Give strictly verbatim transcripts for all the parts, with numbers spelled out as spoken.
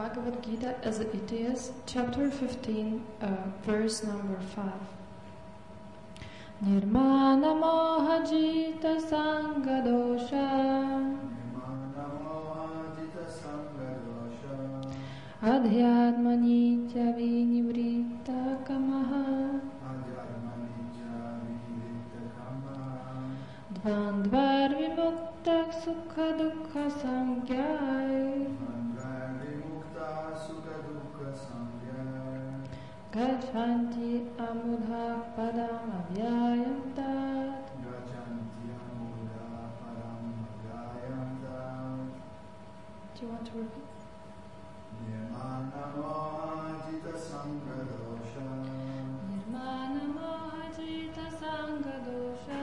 Bhagavad Gita as it is, chapter fifteen, uh, verse number five. Nirmana moha jita sanga dosha Adhyatma nitya vinivritta kamaha Dvandvar vimukta sukha dukkha samgyai Gachanti amudha padam avyayam tat Do you want to repeat? Nirmana mohajita sanga dosha Nirmana mohajita sanga dosha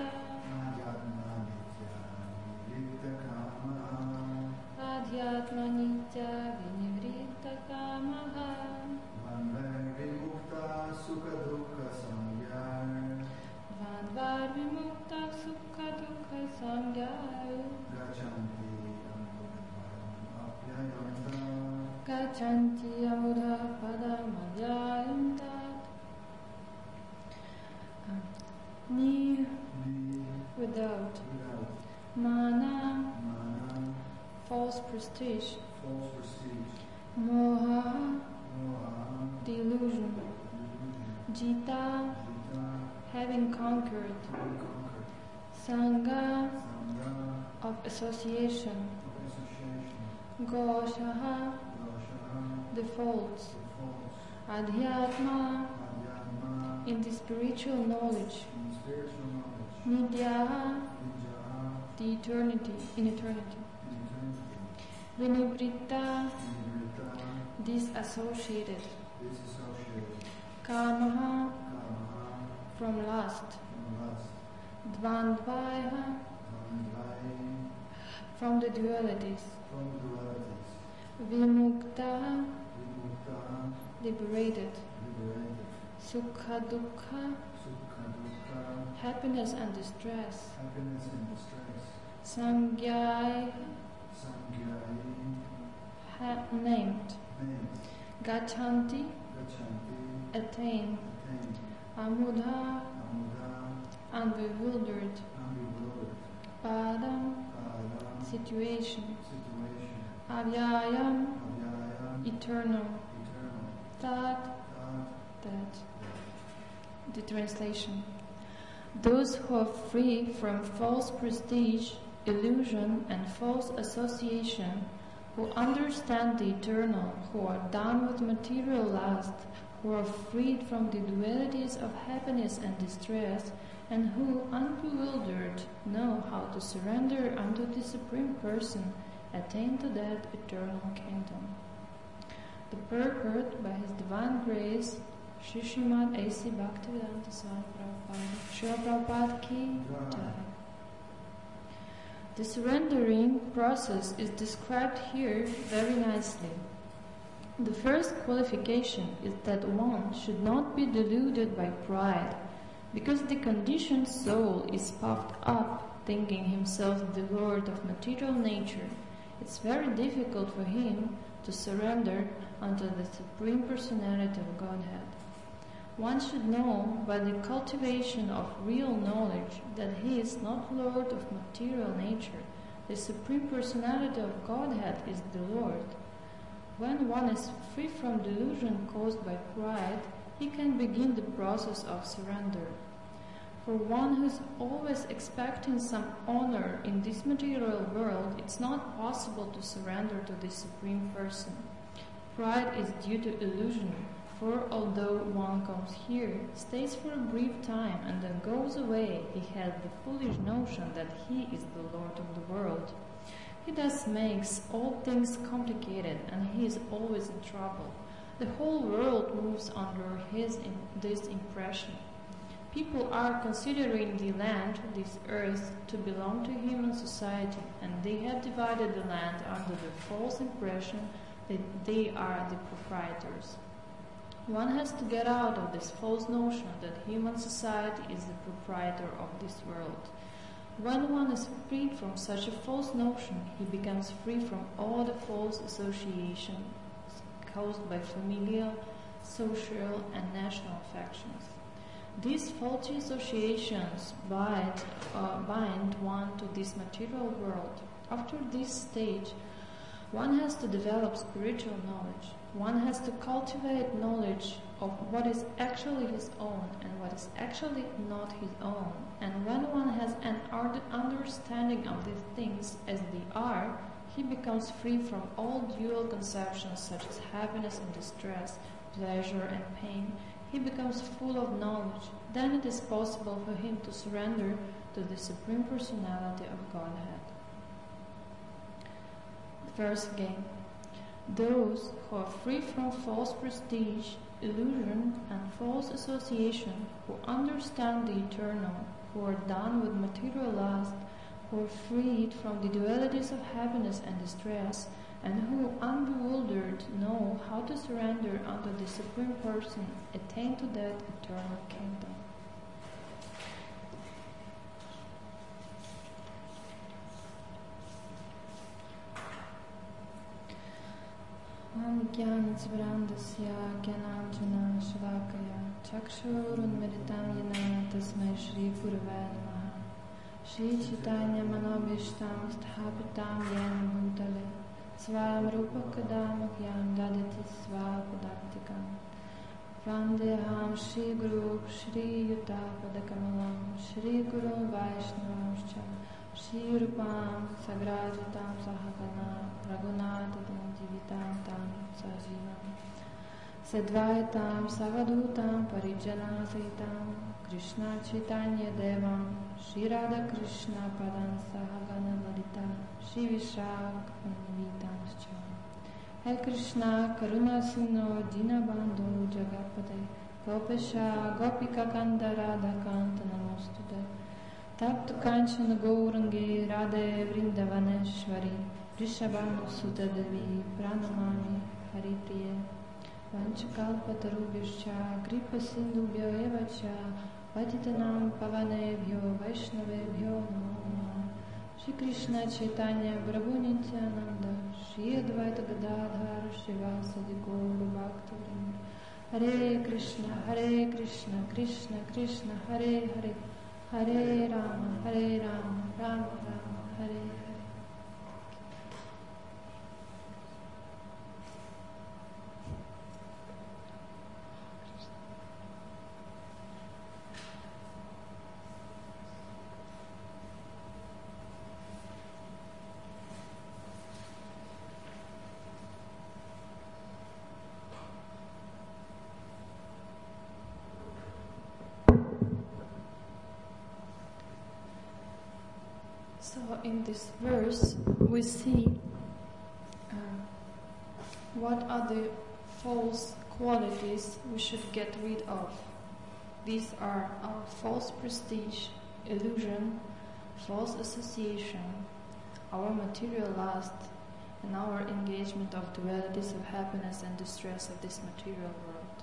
Adhyatma nitya vinivritta Adhyatma nitya vinivritta kamaha kamaha Vandar vimukta sukha dukkha samgyai Vandvar vimukta sukha dukkha samgyai Gachanti amudha apyayam tat Gachanti amudha padam avyayam tat Ni Ni without without Mana mana, false prestige false prestige, Moha moha, delusion delusion, Jita jita, having conquered unconquered, Sangha sangha, of association of association, Goshaha dosha, the faults the faults, Adhyatma adhyatma, in the spiritual knowledge in spiritual knowledge, Nidyaha vidya, the eternity in eternity in eternity, Vinivritta nivritta, disassociated disassociated, Kamaha kamaha, from lust from lust, Dvandvaiha vandai, from the dualities from dualities, Vimukta vimukta, liberated liberated, Sukha dukkha sukha dukkha, happiness and distress happiness and distress, Samgyai samgyai, ha- named named, Gachanti gachanti, attain attain, Amudha amudha, unbewildered unbewildered, Padam padam, situation situation, Avyayam avyayam, eternal eternal, Tat tat, that the translation those who are free from false prestige, illusion and false association, who understand the eternal, who are done with material lust, who are freed from the dualities of happiness and distress, and who, unbewildered, know how to surrender unto the Supreme Person, attain to that eternal kingdom. The purport by His Divine Grace, Shri Srimad A C Bhaktivedanta Swami Prabhupada, Srila Prabhupada Ki Jai. The surrendering process is described here very nicely. The first qualification is that one should not be deluded by pride, because the conditioned soul is puffed up, thinking himself the lord of material nature. It's very difficult for him to surrender unto the Supreme Personality of Godhead. One should know by the cultivation of real knowledge that he is not Lord of material nature. The Supreme Personality of Godhead is the Lord. When one is free from delusion caused by pride, he can begin the process of surrender. For one who is always expecting some honor in this material world, it's not possible to surrender to the Supreme Person. Pride is due to illusion, for although one comes here, stays for a brief time, and then goes away, he has the foolish notion that he is the Lord of the world. He thus makes all things complicated, and he is always in trouble. The whole world moves under his in, this impression. People are considering the land, this earth, to belong to human society, and they have divided the land under the false impression that they are the proprietors. One has to get out of this false notion that human society is the proprietor of this world. When one is freed from such a false notion, he becomes free from all the false associations caused by familial, social, and national affections. These faulty associations bind, uh, bind one to this material world. After this stage, one has to develop spiritual knowledge. One has to cultivate knowledge of what is actually his own and what is actually not his own. And when one has an understanding of these things as they are, he becomes free from all dual conceptions such as happiness and distress, pleasure and pain. He becomes full of knowledge. Then it is possible for him to surrender to the Supreme Personality of Godhead. Verse again. Those who are free from false prestige, illusion, and false association, who understand the eternal, who are done with material lust, who are freed from the dualities of happiness and distress, and who, unbewildered, know how to surrender unto the Supreme Person, attain to that eternal kingdom. Jnanasvrandasya Gyananjana Shalakaya Chakshurunmiritam Yana Tasmai Shri Gurave Namaha Shri Chaitanya Manobishtam Sthapitam Yana Bhutale Swam Rupa Kadamakyam Dadati Svapadaktikam Vandeham Shri Guru Shri Yuta Padakamalam Shri Guru Vaishnavamscha Shri Rupam Sagrajatam Sahagana Raghunatadam Jivitam Tam Sajivam Sadvaitam Savadutam Parijana Saitam Krishna Chaitanya Devam Shri Radha Krishna Padam Sahagana Lalita Shri Vishak Panivitamscha Hare Krishna Karuna Sino Dinabandhu Jagapade Gopesha Gopika Kanda Radha Kanta Namostude Taptu Kanchana Gaurangi Radhe Vrindavaneshwari Rishabhanu Sutta Devi Pranamami Haripriye Vanchakalpatarubhyascha Kripa Sindhubhyo Evacha Patitanam Pavanebhyo Vaishnavebhyo Namo Namaha Shri Krishna Chaitanya Prabhu Nityananda Shri Advaita Gadadhar Srivasadi Gaura Bhaktivinoda Hare Krishna Hare Krishna Krishna Krishna Hare Hare Hare Rama, Hare Rama, Rama Rama, Hare Hare. So in this verse we see uh, what are the false qualities we should get rid of. These are our false prestige, illusion, false association, our material lust, and our engagement of dualities of happiness and distress of this material world.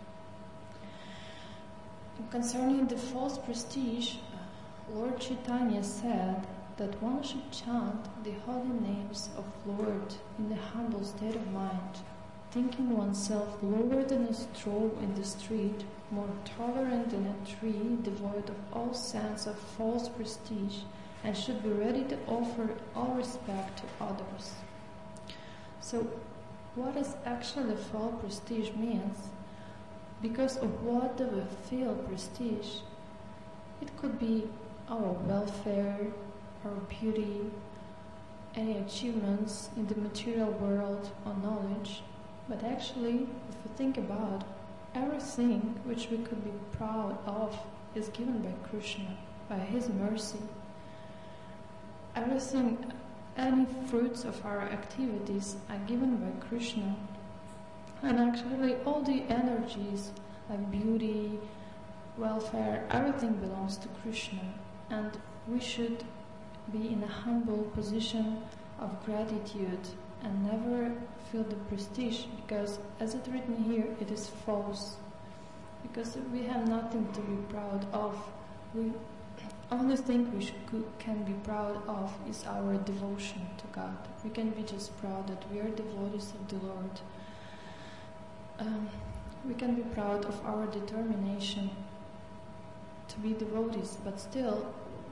And concerning the false prestige, Lord Chaitanya said that one should chant the holy names of Lord in a humble state of mind, thinking oneself lower than a straw in the street, more tolerant than a tree, devoid of all sense of false prestige, and should be ready to offer all respect to others. So, what does actually false prestige means? Because of what do we feel prestige? It could be our welfare, our beauty, any achievements in the material world or knowledge. But actually, if we think about everything which we could be proud of is given by Krishna, by His mercy. Everything, any fruits of our activities are given by Krishna. And actually all the energies like beauty, welfare, everything belongs to Krishna. And we should be in a humble position of gratitude and never feel the prestige, because as it's written here, it is false. Because we have nothing to be proud of. We only thing we should, can be proud of is our devotion to God. We can be just proud that we are devotees of the Lord. um, we can be proud of our determination to be devotees, but still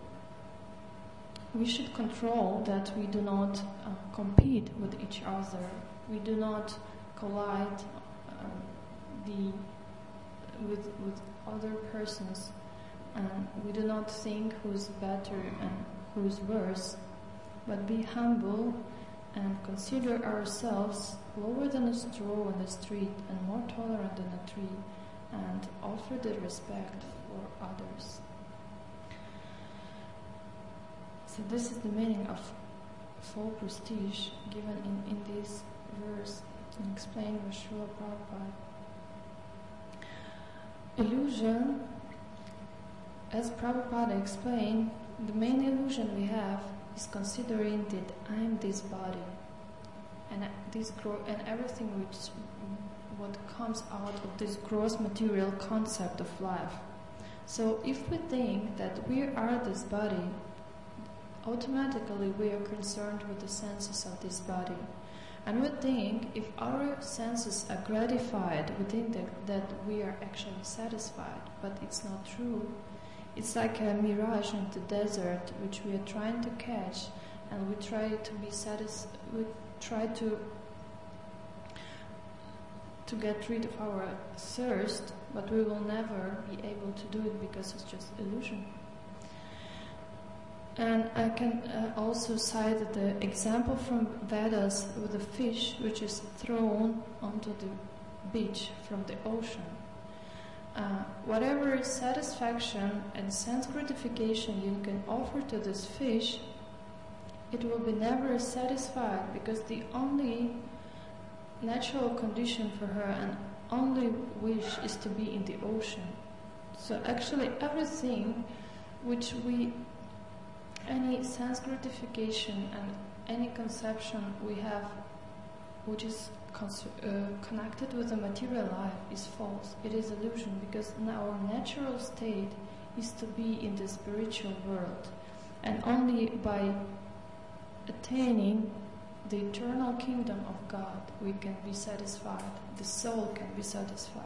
we should control that we do not uh, compete with each other. We do not collide uh, the with with other persons, and we do not think who's better and who's worse, but be humble and consider ourselves lower than a straw in the street and more tolerant than a tree, and offer the respect for others. So this is the meaning of full prestige given in, in this verse and explained by Srila Prabhupada. Illusion, as Prabhupada explained, the main illusion we have is considering that I am this body and this gro- and everything which what comes out of this gross material concept of life. So if we think that we are this body, automatically we are concerned with the senses of this body. And we think if our senses are gratified, we think that, that we are actually satisfied, but it's not true. It's like a mirage in the desert which we are trying to catch, and we try to be satis- we try to to get rid of our thirst, but we will never be able to do it because it's just illusion. And I can uh, also cite the example from Vedas with a fish which is thrown onto the beach from the ocean. Uh, whatever satisfaction and sense gratification you can offer to this fish, it will be never satisfied, because the only natural condition for her and only wish is to be in the ocean. So actually everything which we any sense gratification and any conception we have which is cons- uh, connected with the material life is false. It is illusion, because our natural state is to be in the spiritual world, and only by attaining the eternal kingdom of God we can be satisfied, the soul can be satisfied.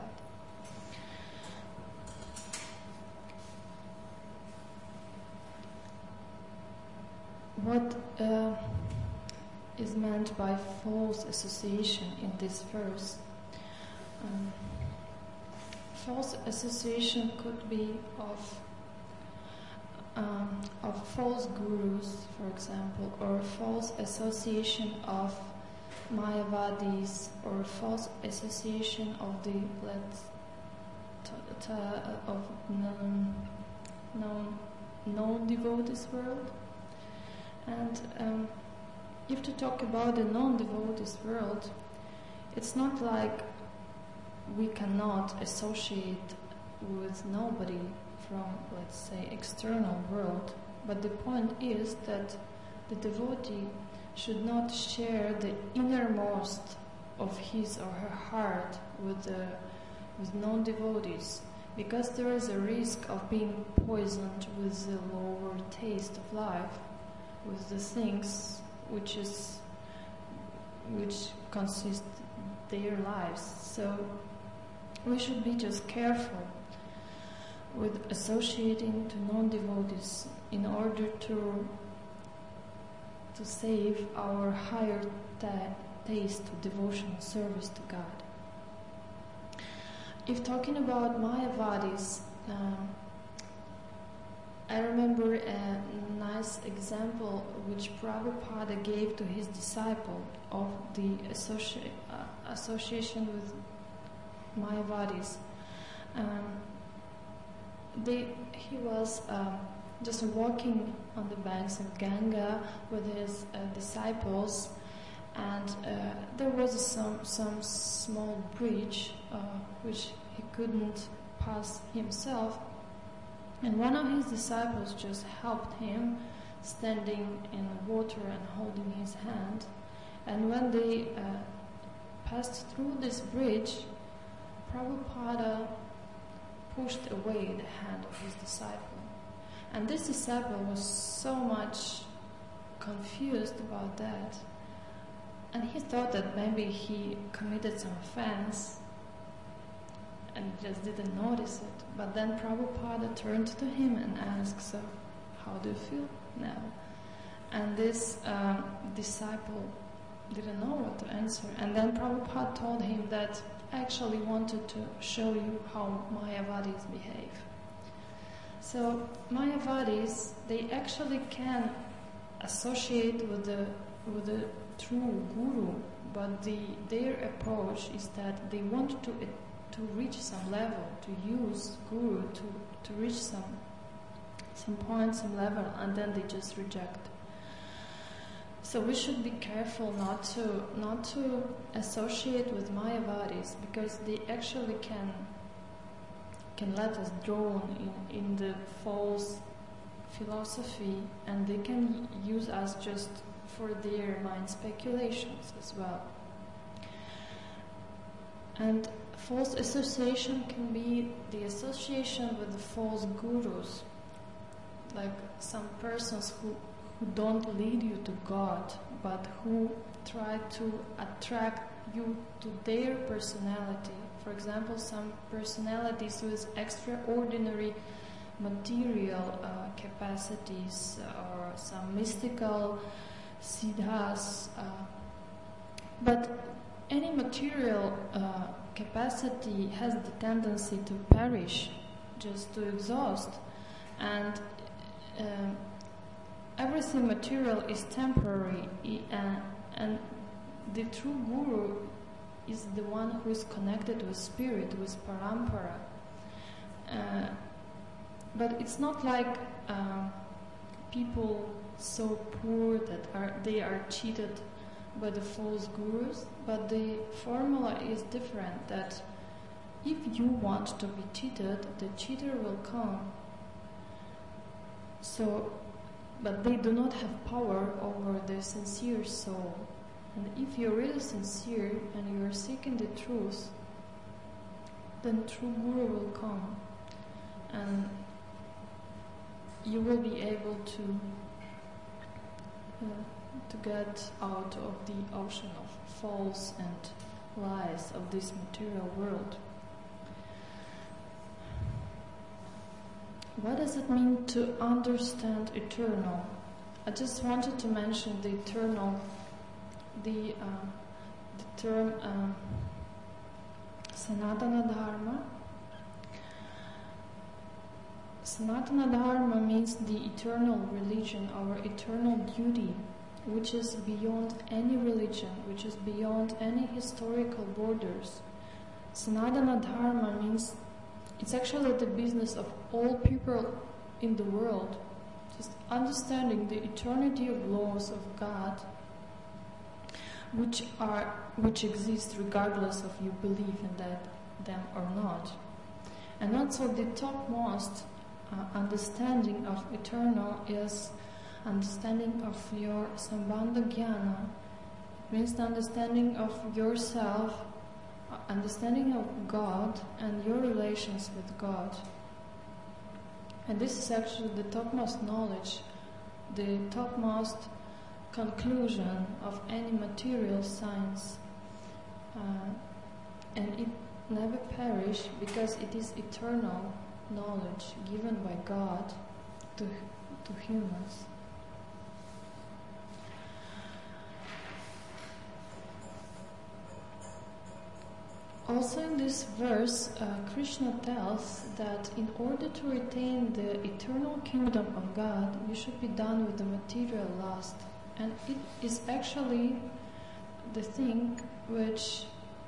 What uh, is meant by false association in this verse? Um, false association could be of um, of false gurus, for example, or false association of Mayavadis, or false association of the let's t- t- of non non non-devotees world. And um, if to talk about the non-devotees world, it's not like we cannot associate with nobody from, let's say, external world, but the point is that the devotee should not share the innermost of his or her heart with the with non-devotees, because there is a risk of being poisoned with the lower taste of life, with the things which is which consist their lives. So we should be just careful with associating to non-devotees in order to to save our higher ta- taste of devotion and service to God. If talking about Mayavadis, um, I remember a nice example which Prabhupada gave to his disciple of the associ- uh, association with Mayavadis. Um, they, he was um, just walking on the banks of Ganga with his uh, disciples, and uh, there was some some small bridge uh, which he couldn't pass himself. And one of his disciples just helped him, standing in the water and holding his hand. And when they uh, passed through this bridge, Prabhupada pushed away the hand of his disciple. And this disciple was so much confused about that. And he thought that maybe he committed some offense. and just didn't notice it. But then Prabhupada turned to him and asked, so how do you feel now? And this um, disciple didn't know what to answer. And then Prabhupada told him that I actually wanted to show you how Mayavadis behave. So Mayavadis, they actually can associate with the with the true guru, but the their approach is that they want to to reach some level, to use guru to, to reach some some point, some level, and then they just reject. So we should be careful not to not to associate with Mayavadis, because they actually can can let us drown in, in the false philosophy, and they can use us just for their mind speculations as well. And false association can be the association with the false gurus, like some persons who, who don't lead you to God, but who try to attract you to their personality. For example, some personalities with extraordinary material uh, capacities, or some mystical siddhas. Uh, but any material uh, capacity has the tendency to perish, just to exhaust. And um, everything material is temporary, uh, and the true guru is the one who is connected with spirit, with parampara. Uh, but it's not like uh, people so poor that are they are cheated by the false gurus, but the formula is different, that if you want to be cheated, the cheater will come. So, but they do not have power over the sincere soul. And if you're really sincere and you're seeking the truth, then true guru will come, and you will be able to uh, to get out of the ocean of false and lies of this material world. What does it mean to understand eternal? I just wanted to mention the eternal, the, uh, the term uh, Sanatana Dharma. Sanatana Dharma means the eternal religion, our eternal duty, which is beyond any religion, which is beyond any historical borders. Sanatana Dharma means it's actually the business of all people in the world, just understanding the eternity of laws of God, which are which exist regardless of you believe in that them or not. And also the topmost uh, understanding of eternal is understanding of your Sambandha Jnana. It means the understanding of yourself, uh, understanding of God and your relations with God. And this is actually the topmost knowledge, the topmost conclusion of any material science. Uh, and it never perish because it is eternal knowledge given by God to, to humans. Also in this verse, uh, Krishna tells that in order to retain the eternal kingdom of God, you should be done with the material lust. And it is actually the thing which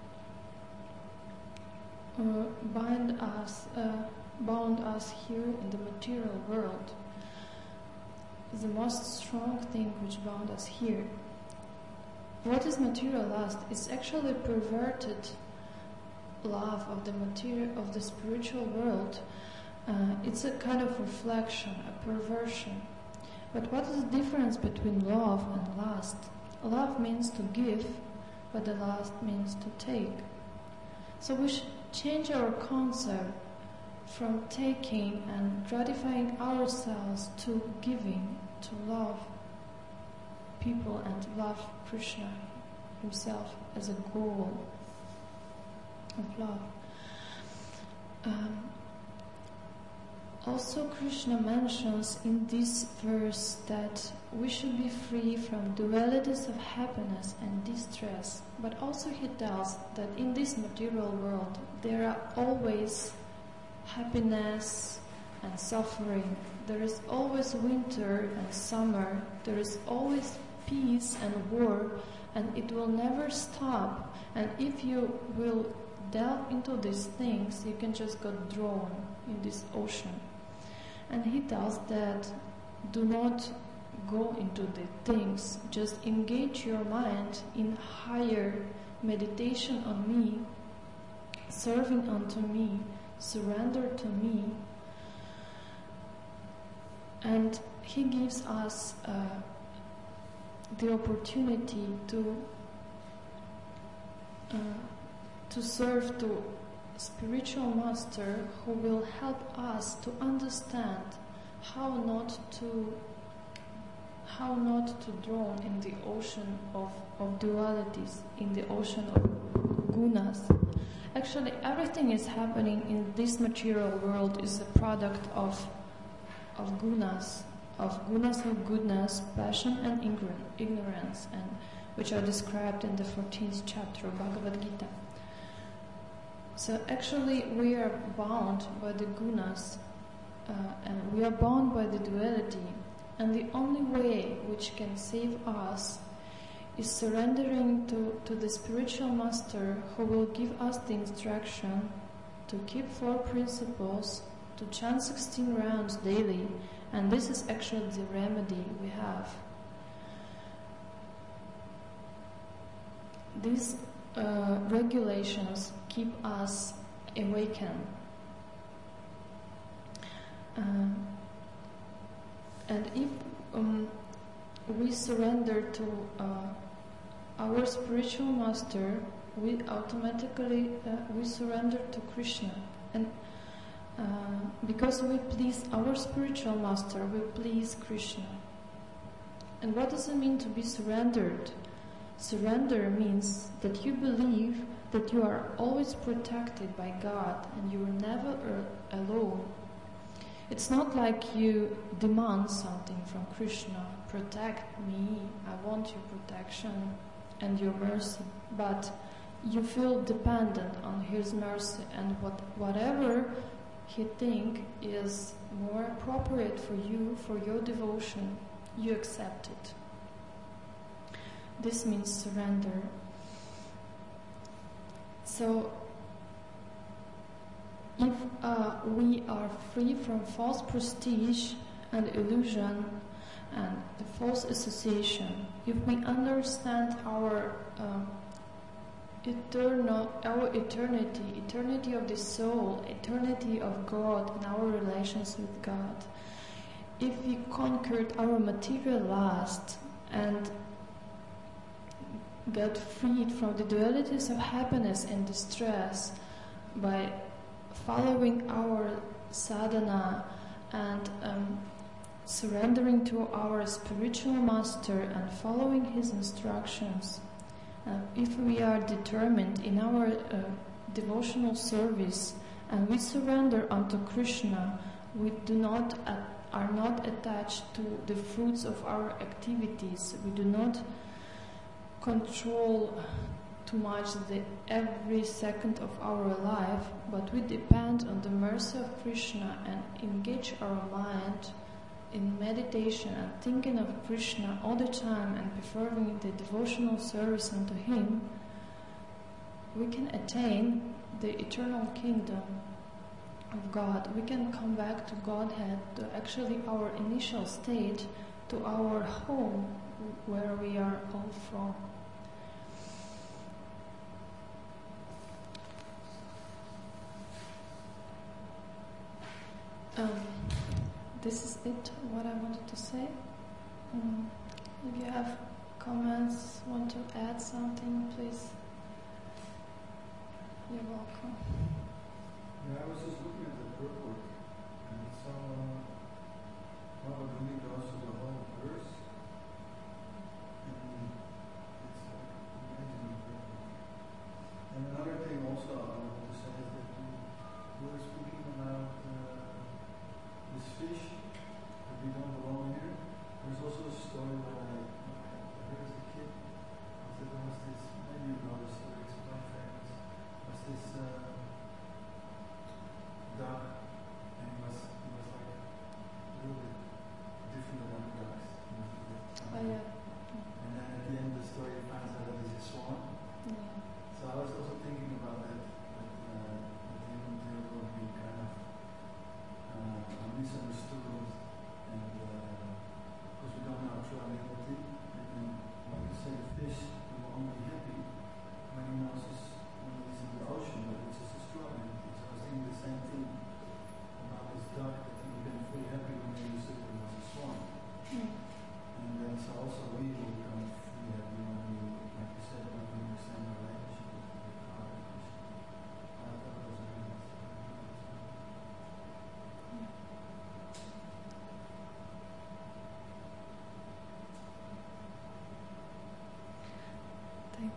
uh, bind us, uh, bound us here in the material world. The most strong thing which bound us here. What is material lust? It's actually perverted love of the material, of the spiritual world. Uh, it's a kind of reflection, a perversion. But what is the difference between love and lust? Love means to give, but the lust means to take. So we should change our concept from taking and gratifying ourselves to giving, to love people and love Krishna himself as a goal of love. Um, also, Krishna mentions in this verse that we should be free from dualities of happiness and distress. But also he tells that in this material world there are always happiness and suffering. There is always winter and summer. There is always peace and war, and it will never stop. And if you will delve into these things, you can just get drawn in this ocean. And he tells that do not go into the things, just engage your mind in higher meditation on me, serving unto me, surrender to me. And he gives us uh, the opportunity to uh, to serve to spiritual master who will help us to understand how not to how not to drown in the ocean of, of dualities, in the ocean of gunas. Actually, everything is happening in this material world is a product of of gunas, of gunas of goodness, passion and ignorance, and which are described in the fourteenth chapter of Bhagavad Gita. So actually we are bound by the gunas uh, and we are bound by the duality, and the only way which can save us is surrendering to, to the spiritual master who will give us the instruction to keep four principles, to chant sixteen rounds daily, and this is actually the remedy we have. These uh, regulations keep us awakened. Um, and if um, we surrender to uh, our spiritual master, we automatically uh, we surrender to Krishna, and uh, because we please our spiritual master, we please Krishna. And what does it mean to be surrendered? Surrender means that you believe that you are always protected by God and you are never uh, alone. It's not like you demand something from Krishna, protect me, I want your protection and your mercy, but you feel dependent on His mercy, and what, whatever He think is more appropriate for you, for your devotion, you accept it. This means surrender. So, if uh, we are free from false prestige and illusion and the false association, if we understand our uh, eternal, our eternity, eternity of the soul, eternity of God and our relations with God, if we conquered our material lust and get freed from the dualities of happiness and distress by following our sadhana and um, surrendering to our spiritual master and following his instructions, uh, if we are determined in our uh, devotional service and we surrender unto Krishna, we do not uh, are not attached to the fruits of our activities. We do not control too much the every second of our life, but we depend on the mercy of Krishna and engage our mind in meditation and thinking of Krishna all the time and performing the devotional service unto Him. We can attain the eternal kingdom of God. We can come back to Godhead, to actually our initial state, to our home where we are all from. Um, this is it, what I wanted to say. Um, if you have comments, want to add something, please. You're welcome. Yeah, I was just looking at the purport and saw Bhagavad Gita goes through the whole verse, and it's uh, amazing purport. And another thing also I want to say is that we were speaking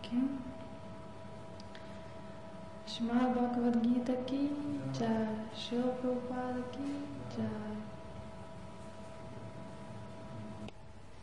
Okay. Srimad Bhagavad Gita ki jai, Srila Prabhupada ki jai.